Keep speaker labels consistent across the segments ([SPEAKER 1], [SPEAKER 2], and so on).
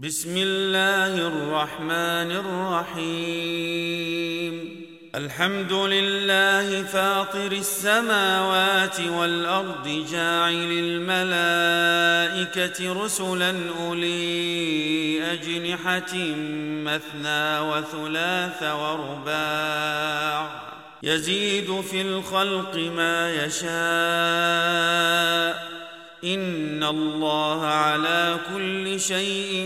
[SPEAKER 1] بسم الله الرحمن الرحيم. الحمد لله فاطر السماوات والأرض جاعل الملائكة رسلا أولي أجنحة مثنى وثلاث ورباع يزيد في الخلق ما يشاء إن الله على كل شيء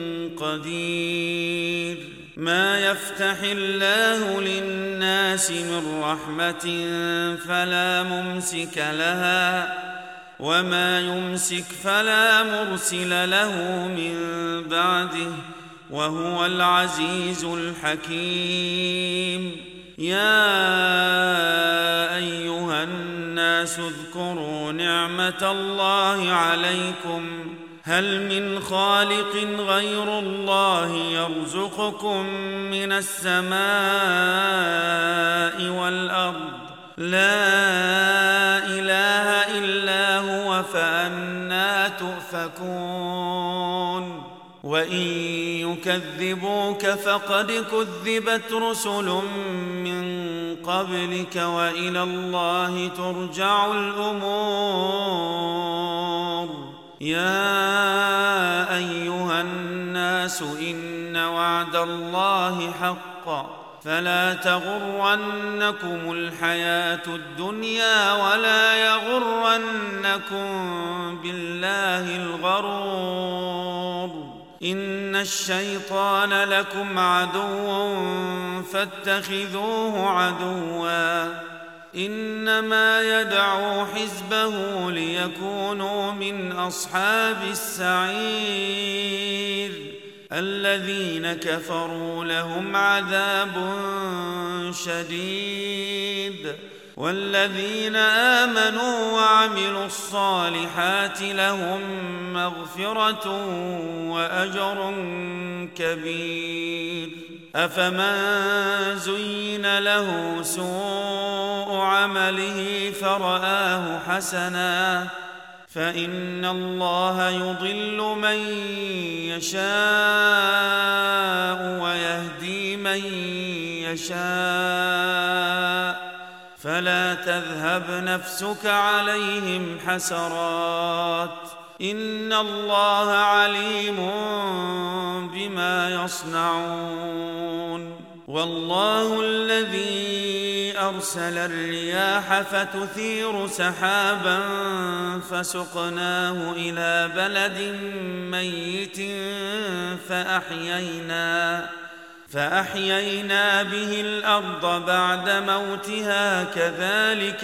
[SPEAKER 1] قدير. ما يفتح الله للناس من رحمة فلا ممسك لها وما يمسك فلا مرسل له من بعده وهو العزيز الحكيم. يا أيها الناس اذكروا نعمة الله عليكم هل من خالق غير الله يرزقكم من السماء والأرض لا إله إلا هو فأنى تؤفكون. وإن يكذبوك فقد كذبت رسل من قبلك وإلى الله ترجع الأمور. يا أيها الناس إن وعد الله حق فلا تغرنكم الحياة الدنيا ولا يغرنكم بالله الغرور. إن الشيطان لكم عدو فاتخذوه عدوا إنما يدعو حزبه ليكونوا من أصحاب السعير. الذين كفروا لهم عذاب شديد والذين آمنوا وعملوا الصالحات لهم مغفرة وأجر كبير. أفمن زين له سوء عمله فرآه حسنا فإن الله يضل من يشاء ويهدي من يشاء فلا تذهب نفسك عليهم حسرات إن الله عليم بما يصنعون. والله الذي أرسل الرياح فتثير سحابا فسقناه إلى بلد ميت فأحيينا به الأرض بعد موتها كذلك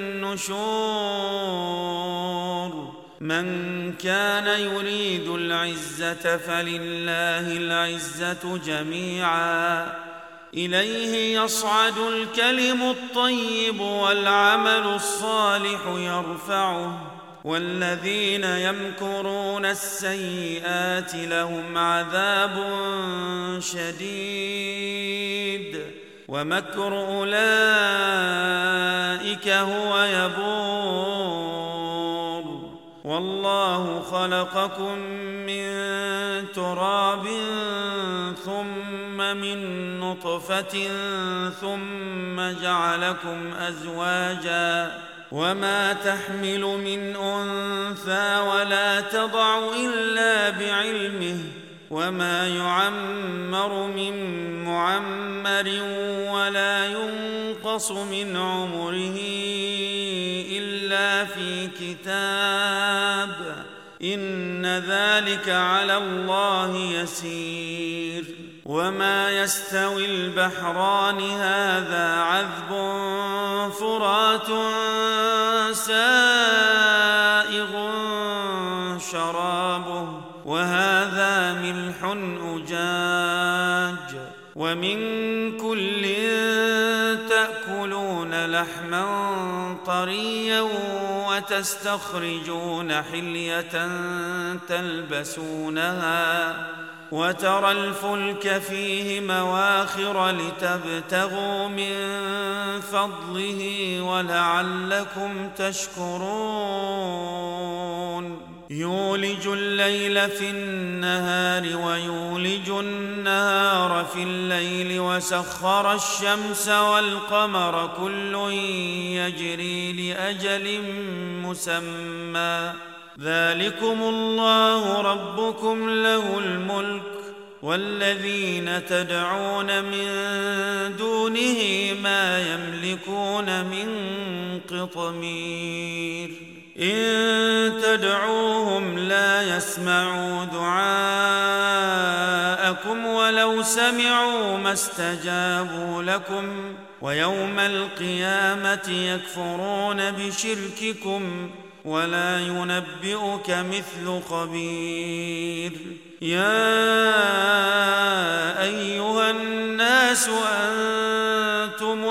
[SPEAKER 1] النشور. من كان يريد العزة فلله العزة جميعا إليه يصعد الكلم الطيب والعمل الصالح يرفعه والذين يمكرون السيئات لهم عذاب شديد ومكر أولئك هو يبور. والله خلقكم من تراب ثم من نطفة ثم جعلكم أزواجا وما تحمل من أنثى ولا تضع إلا بعلمه وما يعمر من معمر ولا ينقص من عمره إلا في كتاب إن ذلك على الله يسير. وما يستوي البحران هذا عذب فرات سائغ شرابه وهذا ملح أجاج ومن كل تأكلون لحما طريا وتستخرجون حلية تلبسونها وترى الفلك فيه مواخر لتبتغوا من فضله ولعلكم تشكرون. يولج الليل في النهار ويولج النهار في الليل وسخر الشمس والقمر كل يجري لأجل مسمى ذلكم الله ربكم له الملك والذين تدعون من دونه ما يملكون من قطمير إن تدعوهم لا يسمعوا دعاءكم ولو سمعوا ما استجابوا لكم ويوم القيامة يكفرون بشرككم ولا ينبئك مثل خبير يا أيها الناس أنتم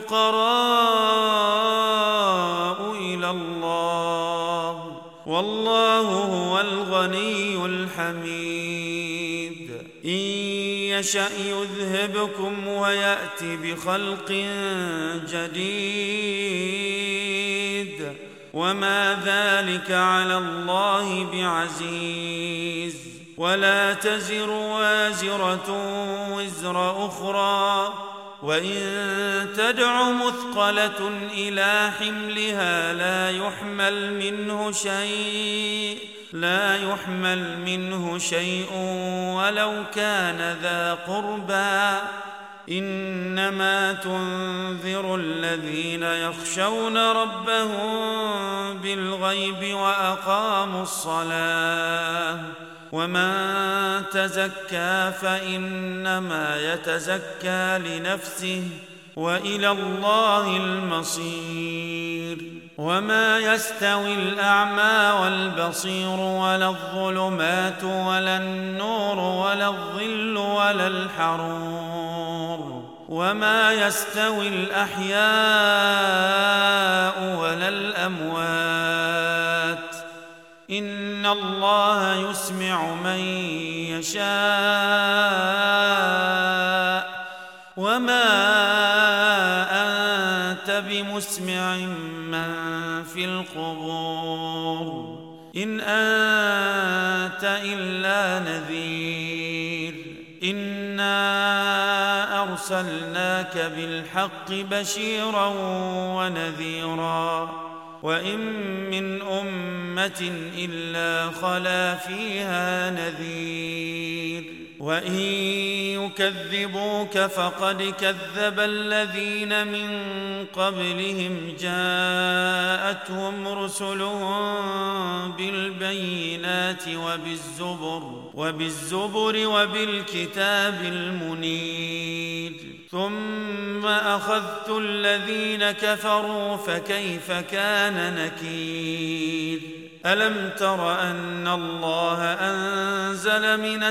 [SPEAKER 1] الفقراء إلى الله والله هو الغني الحميد إن يشأ يذهبكم ويأت بخلق جديد وما ذلك على الله بعزيز ولا تزر وازرة وزر أخرى وإن تدع مثقلة إلى حملها لا يحمل منه شيء ولو كان ذا قربى إنما تنذر الذين يخشون ربهم بالغيب وأقاموا الصلاة ومن تزكى فإنما يتزكى لنفسه وإلى الله المصير وما يستوي الأعمى والبصير ولا الظلمات ولا النور ولا الظل ولا الحرور وما يستوي الأحياء ولا الأموات إن الله يسمع من يشاء وما أنت بمسمع من في القبور إن أنت إلا نذير إنا أرسلناك بالحق بشيرا ونذيرا وإن من أمة إلا خلا فيها نذير وإن يكذبوك فقد كذب الذين من قبلهم جاءتهم رسلهم بالبينات وبالزبر وبالكتاب المنير ثم أخذت الذين كفروا فكيف كان نكير ألم تر أن الله أنزل من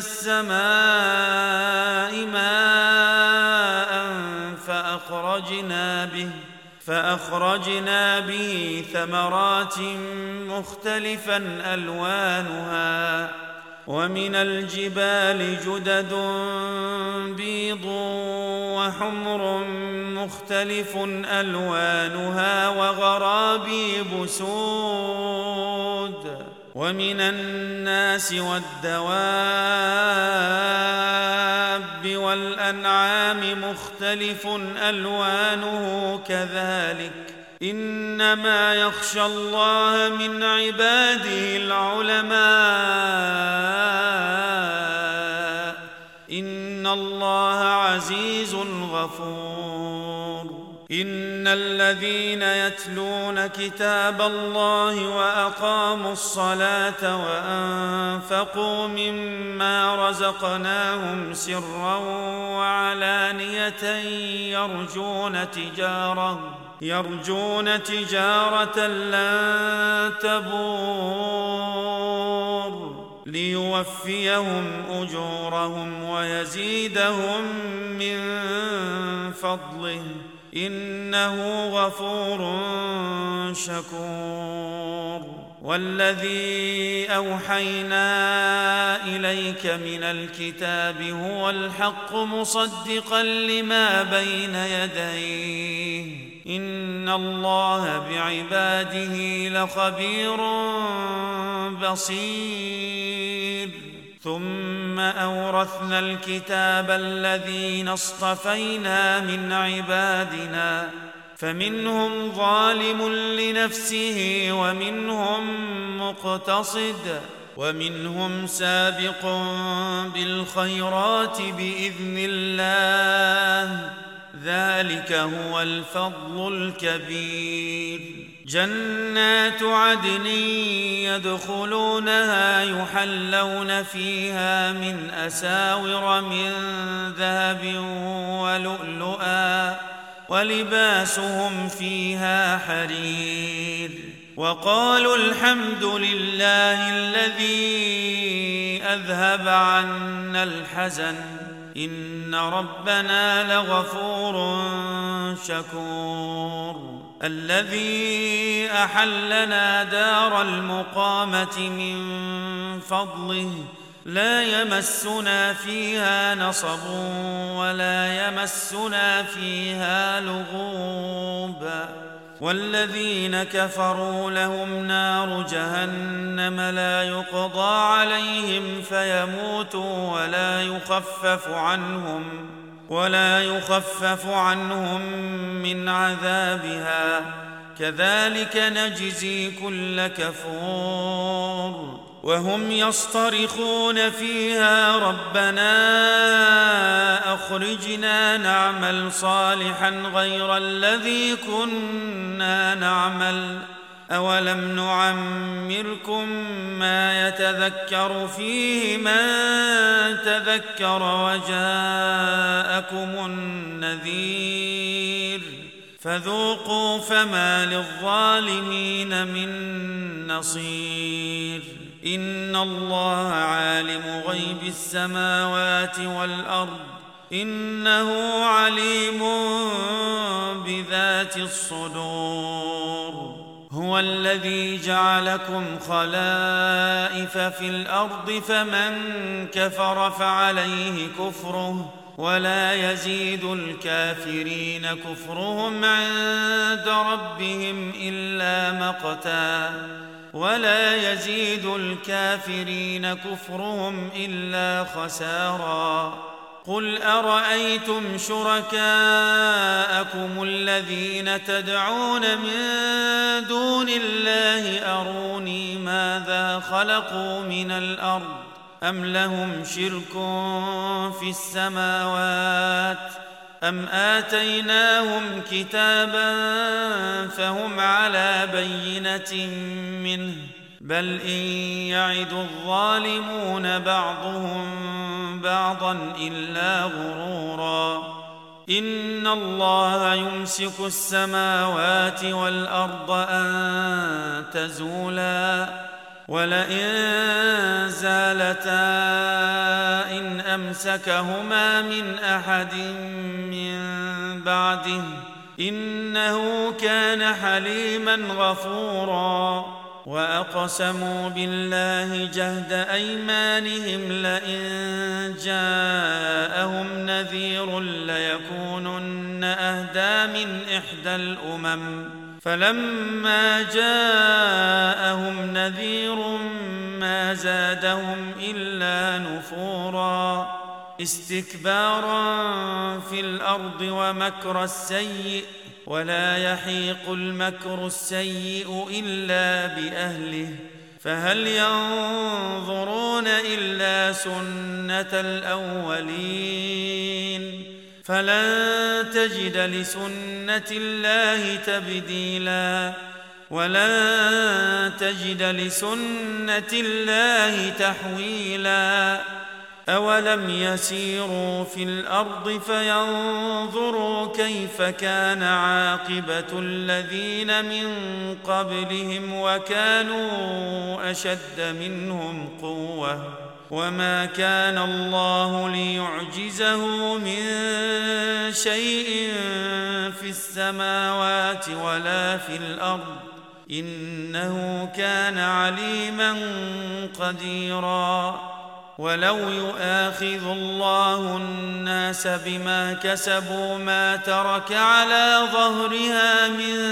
[SPEAKER 1] السماء ماء فأخرجنا به ثمرات مختلفا ألوانها ومن الجبال جدد بيض وحمر مختلف ألوانها وغرابيب سود ومن الناس والدواب والأنعام مختلف ألوانه كذلك إنما يخشى الله من عباده العلماء إن الله عزيز غفور إن الذين يتلون كتاب الله وأقاموا الصلاة وأنفقوا مما رزقناهم سرا وعلانية يرجون تجارة لن تبور ليوفيهم أجورهم ويزيدهم من فضله إنه غفور شكور والذي أوحينا إليك من الكتاب هو الحق مصدقا لما بين يديه إن الله بعباده لخبير بصير. ثم أورثنا الكتاب الذين اصطفينا من عبادنا فمنهم ظالم لنفسه ومنهم مقتصد ومنهم سابق بالخيرات بإذن الله، ذلك هو الفضل الكبير. جنات عدن يدخلونها يحلون فيها من أساور من ذهب ولؤلؤا ولباسهم فيها حرير. وقالوا الحمد لله الذي أذهب عنا الحزن إن ربنا لغفور شكور. الذي أحلنا دار المقامة من فضله لا يمسنا فيها نصب ولا يمسنا فيها لغوب. والذين كفروا لهم نار جهنم لا يقضى عليهم فيموتوا ولا يخفف عنهم من عذابها، كذلك نجزي كل كفور. وهم يصطرخون فيها ربنا أخرجنا نعمل صالحا غير الذي كنا نعمل أولم نعمركم ما يتذكر فيه من تذكر وجاءكم النذير فذوقوا فما للظالمين من نصير. إن الله عالم غيب السماوات والأرض إنه عليم بذات الصدور. هو الذي جعلكم خلائف في الأرض فمن كفر فعليه كفره ولا يزيد الكافرين كفرهم عند ربهم إلا مقتا ولا يزيد الكافرين كفرهم إلا خسارا. قل أرأيتم شركاءكم الذين تدعون من دون الله أروني ماذا خلقوا من الأرض أم لهم شرك في السماوات أم آتيناهم كتابا فهم على بينة منه بل إن يعد الظالمون بعضهم بعضا إلا غرورا. إن الله يمسك السماوات والأرض أن تزولا ولئن زالتا إن أمسكهما من أحد من بعده إنه كان حليما غفورا. وأقسموا بالله جهد أيمانهم لئن جاءهم نذير ليكونن أهدى من إحدى الأمم فلما جاءهم نذير ما زادهم إلا نفورا استكبارا في الأرض ومكر السيء ولا يحيق المكر السيء إلا بأهله فهل ينظرون إلا سنة الأولين فلن تجد لسنة الله تبديلا ولن تجد لسنة الله تحويلا. أولم يسيروا في الأرض فينظروا كيف كان عاقبة الذين من قبلهم وكانوا أشد منهم قوة وما كان الله ليعجزه من شيء في السماوات ولا في الأرض إنه كان عليما قديرا. ولو يؤاخذ الله الناس بما كسبوا ما ترك على ظهرها من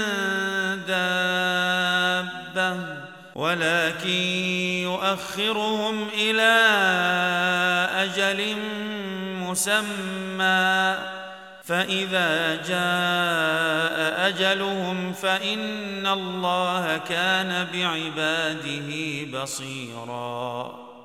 [SPEAKER 1] دابة ولكن يؤخرهم إلى أجل مسمى فإذا جاء أجلهم فإن الله كان بعباده بصيراً.